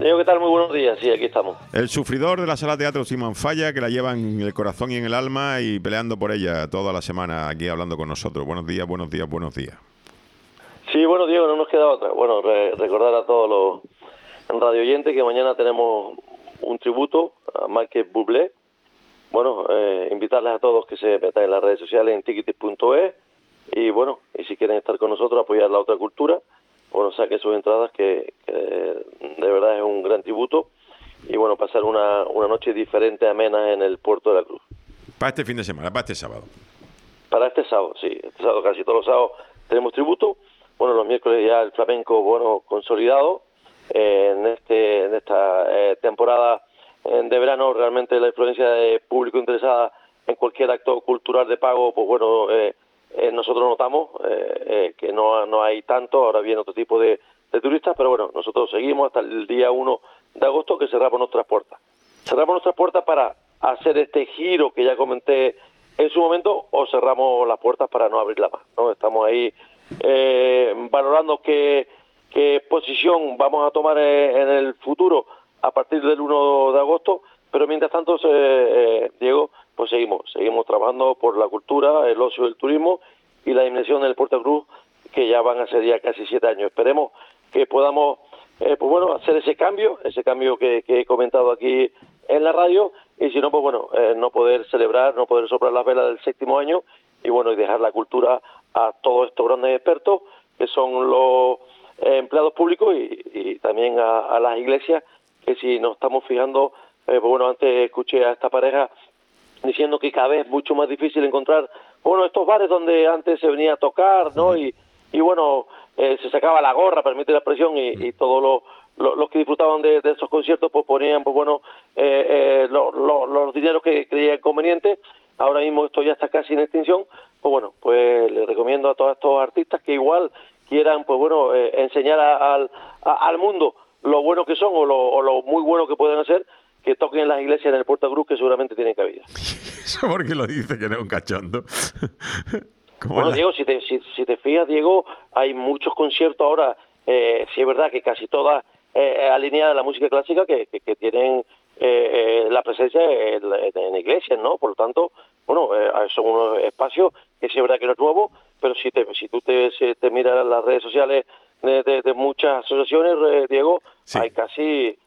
Diego, ¿qué tal? Muy buenos días. Sí, aquí estamos. El sufridor de la sala de teatro Simón Falla, que la lleva en el corazón y en el alma y peleando por ella toda la semana aquí hablando con nosotros. Buenos días, buenos días, buenos días. Sí, bueno, Diego, no nos queda otra. Bueno, recordar a todos los radioyentes que mañana tenemos un tributo a Michael Bublé. Bueno, invitarles a todos que se metan en las redes sociales en tickets.es y bueno, y si quieren estar con nosotros, apoyar la otra cultura, bueno, saquen sus entradas que de verdad es un gran tributo y bueno, pasar una noche diferente, amena en el Puerto de la Cruz. Para este fin de semana, para este sábado. Para este sábado, sí, este sábado casi todos los sábados tenemos tributo. Bueno, los miércoles ya el flamenco, bueno, consolidado. En esta temporada de verano, realmente la influencia de público interesada en cualquier acto cultural de pago, pues bueno, nosotros notamos que no hay tanto, ahora viene otro tipo de turistas, pero bueno, nosotros seguimos hasta el día 1 de agosto que cerramos nuestras puertas. Cerramos nuestras puertas para hacer este giro que ya comenté en su momento, o cerramos las puertas para no abrirla más, ¿no? Estamos ahí valorando qué posición vamos a tomar en el futuro a partir del 1 de agosto, pero mientras tanto, Diego, pues seguimos trabajando por la cultura, el ocio, el turismo y la dimensión del Puerto Cruz, que ya van a ser ya casi 7 años. Esperemos que podamos pues bueno, hacer ese cambio que he comentado aquí en la radio, y si no, pues bueno, no poder celebrar, no poder soplar las velas del 7º año y bueno, y dejar la cultura a todos estos grandes expertos que son los empleados públicos y también a las iglesias, que si nos estamos fijando, pues bueno, antes escuché a esta pareja diciendo que cada vez es mucho más difícil encontrar, bueno, estos bares donde antes se venía a tocar, ¿no? Y bueno, se sacaba la gorra, permite la expresión, y todos los que disfrutaban de esos conciertos pues ponían, pues bueno, los dineros que creían convenientes. Ahora mismo esto ya está casi en extinción. Pues bueno, pues les recomiendo a todos estos artistas que igual quieran, pues bueno, enseñar al mundo lo bueno que son o lo muy bueno que pueden hacer, que toquen en las iglesias en el Puerto Cruz, que seguramente tienen cabida. ¿Eso por qué lo dice, que no es un cachondo? Bueno, Diego, si te fijas, Diego, hay muchos conciertos ahora, sí es verdad que casi todas alineadas a la música clásica que tienen la presencia en iglesias, ¿no? Por lo tanto, bueno, son unos espacios que sí es verdad que no es nuevo, pero si tú te miras las redes sociales de muchas asociaciones, Diego, sí, hay casi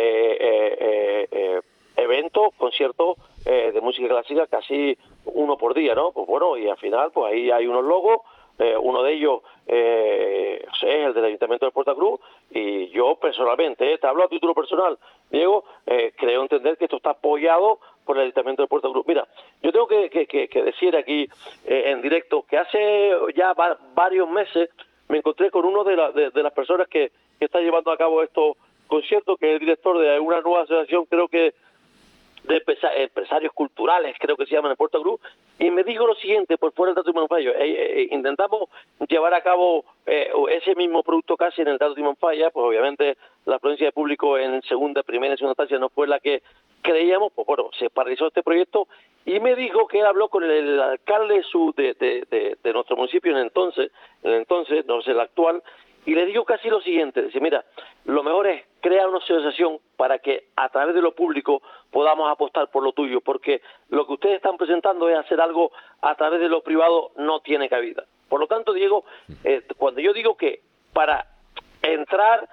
eventos, conciertos de música clásica, casi uno por día, ¿no? Pues bueno, y al final, pues ahí hay unos logos, uno de ellos es el del Ayuntamiento de Puerto Cruz, y yo personalmente, te hablo a título personal, Diego, creo entender que esto está apoyado por el Ayuntamiento de Puerto Cruz. Mira, yo tengo que decir aquí en directo que hace ya varios meses me encontré con uno de las personas que está llevando a cabo estos conciertos, que es el director de una nueva asociación, creo que de empresarios culturales, creo que se llaman en Puerto Cruz, y me dijo lo siguiente, por fuera del Teatro Simón Falla, intentamos llevar a cabo ese mismo producto casi en el Teatro Simón Falla, pues obviamente la afluencia de público en primera y segunda instancia no fue la que creíamos, pues bueno, se paralizó este proyecto, y me dijo que él habló con el alcalde de nuestro municipio en el entonces, no sé, el actual, y le digo casi lo siguiente, dice, mira, lo mejor es crear una asociación para que a través de lo público podamos apostar por lo tuyo, porque lo que ustedes están presentando es hacer algo a través de lo privado, no tiene cabida. Por lo tanto, Diego, cuando yo digo que para entrar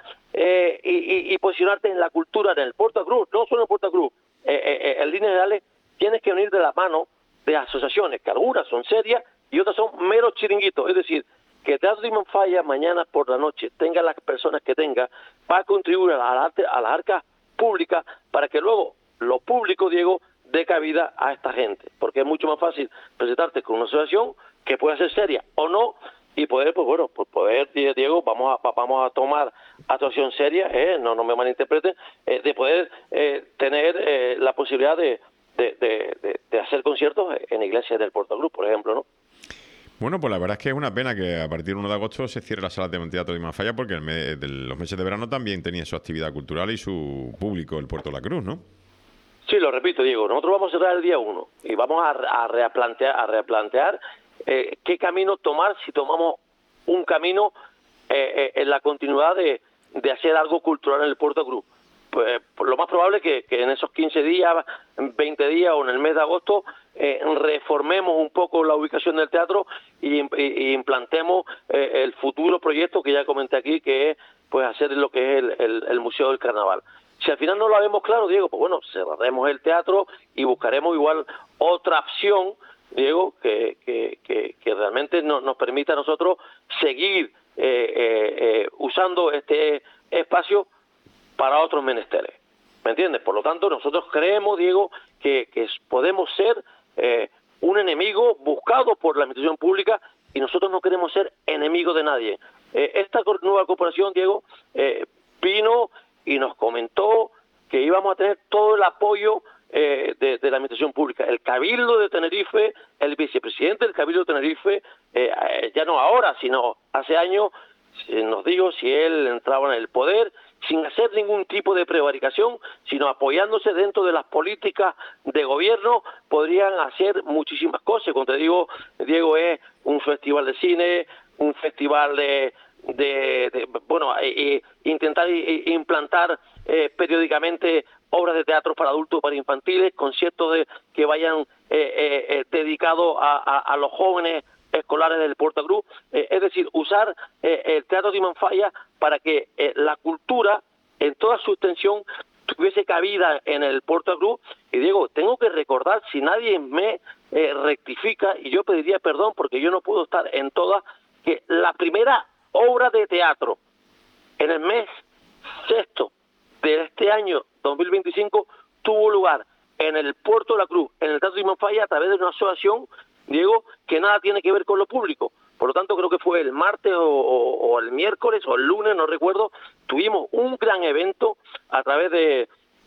y posicionarte en la cultura, en el Puerto Cruz, no solo en Puerto Cruz, en líneas generales, tienes que venir de la mano de asociaciones, que algunas son serias y otras son meros chiringuitos, es decir, que Teatro Simón Falla mañana por la noche tenga las personas que tenga para contribuir a las arcas públicas, para que luego lo público, Diego, dé cabida a esta gente, porque es mucho más fácil presentarte con una asociación que pueda ser seria o no, y poder, pues bueno, pues poder, Diego, vamos a tomar actuación seria, no me malinterpreten, de poder tener la posibilidad de hacer conciertos en iglesias del Puerto Cruz, por ejemplo, ¿no? Bueno, pues la verdad es que es una pena que a partir del 1 de agosto se cierre la sala de teatro de Simón Falla, porque los meses de verano también tenía su actividad cultural y su público, el Puerto de la Cruz, ¿no? Sí, lo repito, Diego, nosotros vamos a cerrar el día 1 y vamos a replantear qué camino tomar, si tomamos un camino en la continuidad de hacer algo cultural en el Puerto Cruz. pues lo más probable es que en esos 15 días, 20 días o en el mes de agosto reformemos un poco la ubicación del teatro y implantemos el futuro proyecto que ya comenté aquí, que es pues hacer lo que es el Museo del Carnaval. Si al final no lo vemos claro, Diego, pues bueno, cerraremos el teatro y buscaremos igual otra opción, Diego, que realmente nos permita a nosotros seguir usando este espacio para otros menesteres. ¿Me entiendes? Por lo tanto, nosotros creemos, Diego, que podemos ser un enemigo buscado por la administración pública y nosotros no queremos ser enemigos de nadie. Esta nueva corporación, Diego, vino y nos comentó que íbamos a tener todo el apoyo de la administración pública. El Cabildo de Tenerife, el vicepresidente del Cabildo de Tenerife, ya no ahora, sino hace años, nos dijo si él entraba en el poder, sin hacer ningún tipo de prevaricación, sino apoyándose dentro de las políticas de gobierno, podrían hacer muchísimas cosas. Como te digo, Diego, es un festival de cine, un festival intentar implantar periódicamente obras de teatro para adultos, para infantiles, conciertos que vayan dedicados a los jóvenes escolares del Puerto Cruz, es decir, usar el Teatro Timanfaya para que la cultura en toda su extensión tuviese cabida en el Puerto Cruz. Y Diego, tengo que recordar, si nadie me rectifica, y yo pediría perdón porque yo no puedo estar en todas, que la primera obra de teatro en el mes sexto de este año 2025 tuvo lugar en el Puerto de la Cruz, en el Teatro Timanfaya, a través de una asociación, Diego, que nada tiene que ver con lo público. Por lo tanto, creo que fue el martes o el miércoles o el lunes, no recuerdo, tuvimos un gran evento a través de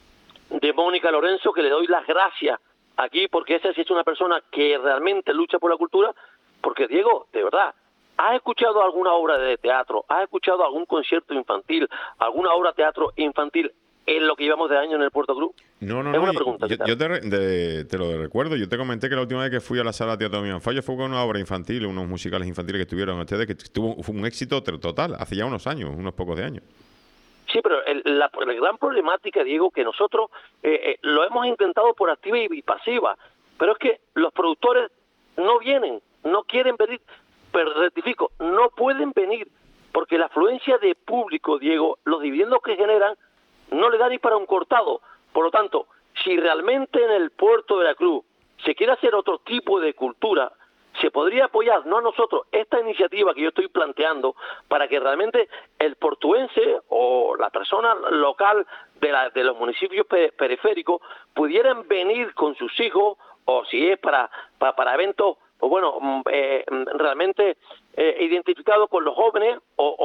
Mónica Lorenzo, que le doy las gracias aquí, porque esa sí es una persona que realmente lucha por la cultura, porque Diego, de verdad, ¿has escuchado alguna obra de teatro? ¿Has escuchado algún concierto infantil? ¿Alguna obra de teatro infantil en lo que llevamos de año en el Puerto Cruz? No. Es una pregunta. Yo te lo recuerdo. Yo te comenté que la última vez que fui a la sala de teatro de Timanfaya fue con una obra infantil, unos musicales infantiles que estuvieron ustedes, que fue un éxito total, hace ya unos años, unos pocos de años. Sí, pero la gran problemática, Diego, que nosotros lo hemos intentado por activa y pasiva, pero es que los productores no vienen, no quieren venir, pero rectifico, no pueden venir, porque la afluencia de público, Diego, los dividendos que generan, no le da ni para un cortado. Por lo tanto, si realmente en el Puerto de la Cruz se quiere hacer otro tipo de cultura, se podría apoyar, no a nosotros, esta iniciativa que yo estoy planteando, para que realmente el portuense o la persona local de los municipios periféricos pudieran venir con sus hijos, o si es para eventos, pues bueno, realmente identificados con los jóvenes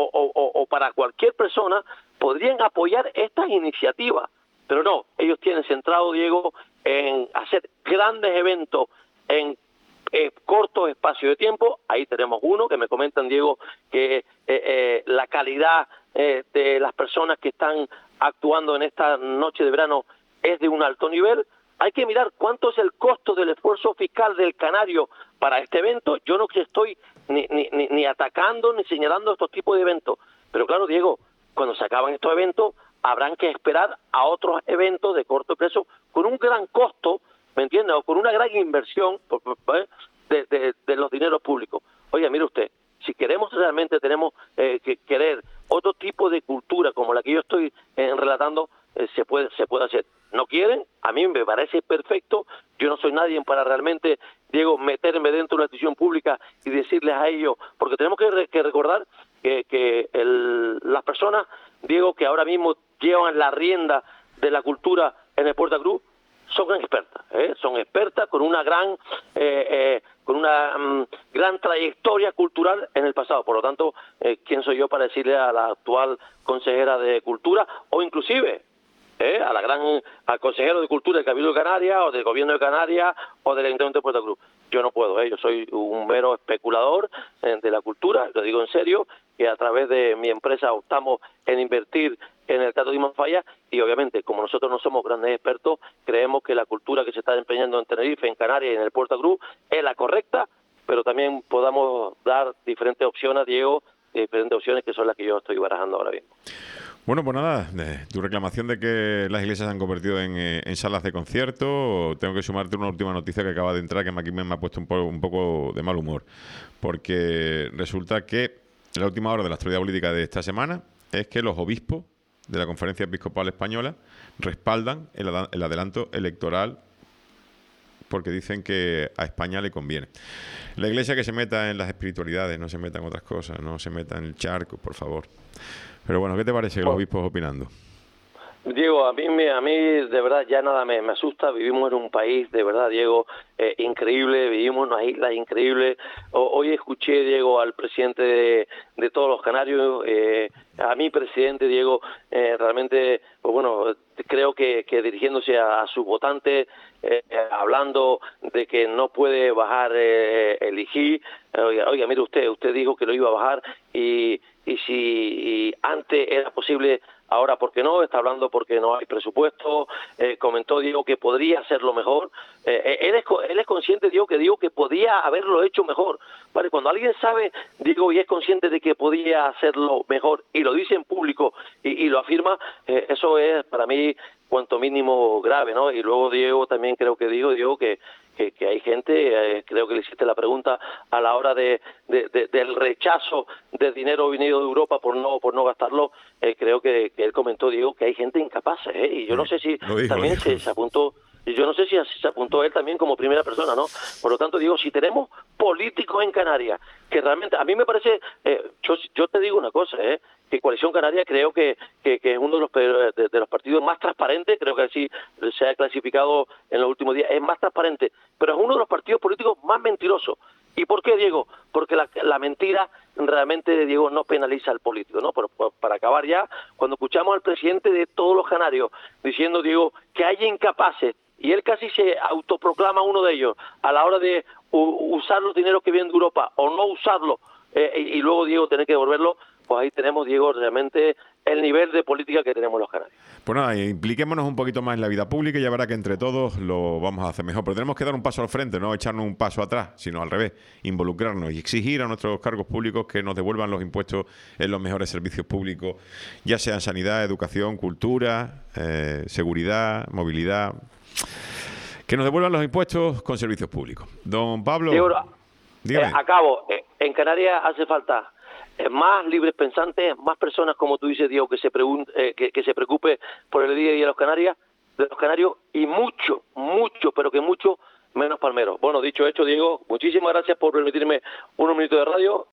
o para cualquier persona, podrían apoyar estas iniciativas. Pero no, ellos tienen centrado, Diego, en hacer grandes eventos en cortos espacios de tiempo. Ahí tenemos uno que me comentan, Diego, que la calidad de las personas que están actuando en esta noche de verano es de un alto nivel. Hay que mirar cuánto es el costo del esfuerzo fiscal del canario para este evento. Yo no estoy ni atacando ni señalando estos tipos de eventos, pero claro, Diego, cuando se acaban estos eventos habrán que esperar a otros eventos de corto plazo con un gran costo, ¿me entiende? O con una gran inversión de los dineros públicos. Oiga, mire usted, si queremos realmente, tenemos que querer otro tipo de cultura como la que yo estoy relatando, se puede hacer. ¿No quieren? A mí me parece perfecto. Yo no soy nadie para realmente, Diego, meterme dentro de una institución pública y decirles a ellos, porque tenemos que recordar que las personas, Diego, que ahora mismo llevan la rienda de la cultura en el Puerto Cruz, son expertas con una gran gran trayectoria cultural en el pasado. Por lo tanto, ¿quién soy yo para decirle a la actual consejera de Cultura o inclusive al consejero de Cultura del Cabildo de Canarias o del Gobierno de Canarias o del Ayuntamiento de Puerto Cruz? Yo no puedo, yo soy un mero especulador de la cultura, lo digo en serio, que a través de mi empresa optamos en invertir en el Teatro Timanfaya y obviamente, como nosotros no somos grandes expertos, creemos que la cultura que se está empeñando en Tenerife, en Canarias y en el Puerto Cruz es la correcta, pero también podamos dar diferentes opciones, Diego, diferentes opciones que son las que yo estoy barajando ahora mismo. Bueno, pues nada, tu reclamación de que las iglesias se han convertido en salas de concierto, tengo que sumarte una última noticia que acaba de entrar que aquí me ha puesto un poco de mal humor, porque resulta que la última hora de la actualidad política de esta semana es que los obispos de la Conferencia Episcopal Española respaldan el adelanto electoral porque dicen que a España le conviene. La Iglesia que se meta en las espiritualidades, no se meta en otras cosas, no se meta en el charco, por favor. Pero bueno, ¿qué te parece los obispos opinando? Diego, a mí de verdad ya nada me asusta. Vivimos en un país de verdad, Diego, increíble, vivimos en unas islas increíbles. Hoy escuché, Diego, al presidente de todos los canarios, a mi presidente, Diego, realmente, pues bueno, creo que dirigiéndose a sus votantes, hablando de que no puede bajar el IGI. Oiga, mire usted dijo que lo iba a bajar y si antes era posible, ahora ¿por qué no? Está hablando porque no hay presupuesto. Comentó, Diego, que podría hacerlo mejor. Él es consciente, Diego, que podía haberlo hecho mejor. Vale, cuando alguien sabe, Diego, y es consciente de que podía hacerlo mejor y lo dice en público y lo afirma, eso es para mí cuanto mínimo grave, ¿no? Y luego, Diego, también creo que digo, Diego, que hay gente, creo que le hiciste la pregunta a la hora del rechazo de dinero venido de Europa por no gastarlo. Creo que él comentó, Diego, que hay gente incapaz, y yo no sé si también se apuntó. Y yo no sé si se apuntó él también como primera persona, ¿no? Por lo tanto, digo, si tenemos políticos en Canarias, que realmente, a mí me parece, yo te digo una cosa, que Coalición Canaria creo que es uno de los partidos más transparentes, creo que así se ha clasificado en los últimos días, es más transparente, pero es uno de los partidos políticos más mentirosos. ¿Y por qué, Diego? Porque la mentira realmente, Diego, no penaliza al político, ¿no? Pero para acabar ya, cuando escuchamos al presidente de todos los canarios diciendo, Diego, que hay incapaces, y él casi se autoproclama uno de ellos a la hora de usar los dineros que vienen de Europa o no usarlos, y luego, Diego, tener que devolverlo, pues ahí tenemos, Diego, realmente el nivel de política que tenemos los canarios. Pues nada, impliquémonos un poquito más en la vida pública y ya verá que entre todos lo vamos a hacer mejor. Pero tenemos que dar un paso al frente, no echarnos un paso atrás, sino al revés, involucrarnos y exigir a nuestros cargos públicos que nos devuelvan los impuestos en los mejores servicios públicos, ya sean sanidad, educación, cultura, seguridad, movilidad. Que nos devuelvan los impuestos con servicios públicos. Don Pablo, dígame. Acabo. En Canarias hace falta más libres pensantes, más personas, como tú dices, Diego, que se preocupe por el día a día de los canarios, y mucho, pero que mucho menos palmeros. Bueno, dicho hecho, Diego, muchísimas gracias por permitirme unos minutos de radio